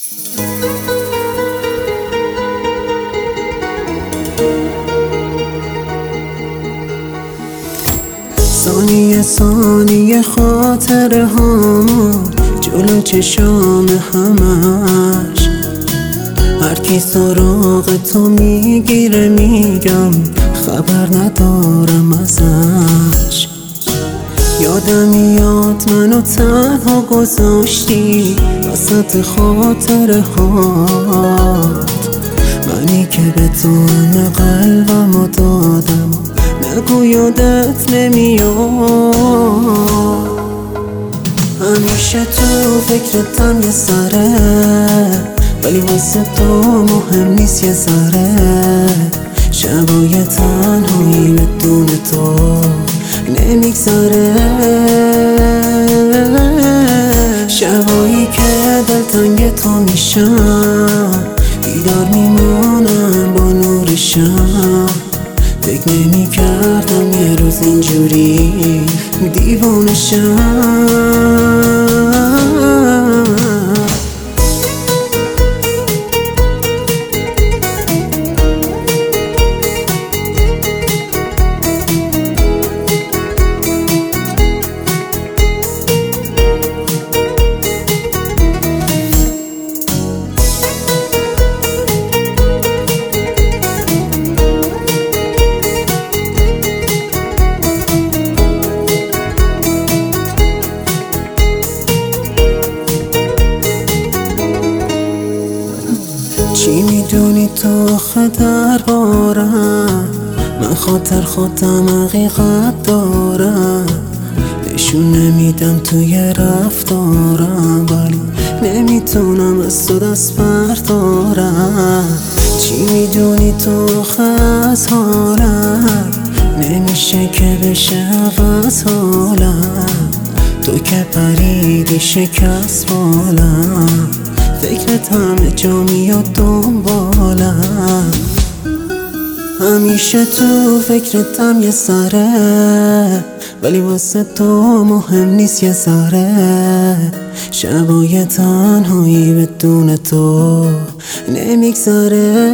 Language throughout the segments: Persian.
ثانیه ثانیه خاطره هامون جلو چشام همش، هر کی سراغ تو میگیره میگم خبر ندارم ازش. یادم میاد منو تنها گذاشتی وسط خاطره هات، منی که به تو همه قلبمو دادم نگو یادت نمیاد. همیشه تو فکرتم یه سره، ولی واسه تو مهم نیست یه ذره. شبای تنهایی بدون تو نمیگذره، شبایی که دلتنگ تو میشم بیدار میمونم با نور شم. فکر نمی کردم یه روز اینجوری دیوونه شم. چی میدونی تو آخه دربارم؟ من خاطر خودم حقیقت دارم، نشون نمیدم توی رفتارم، ولی نمیتونم از تو دست بردارم. چی میدونی تو آخه از حالم؟ نمیشه که بشه عوض حالم، تو که پریدی شکست بالم، فکرت همه جا میاد دنبالم. همیشه تو فکرتم یه سره، ولی واسه تو مهم نیست یه ذره. شبای تنهایی بدون تو نمیگذره،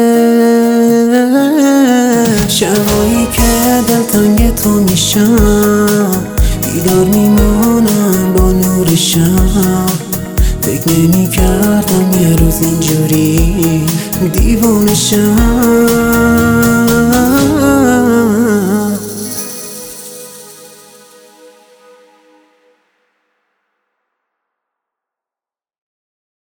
شبایی که دلتنگ تو میشم بیدار میمونم با نور شم. فکر نمی کردم یه روز اینجوری دیوونه شم.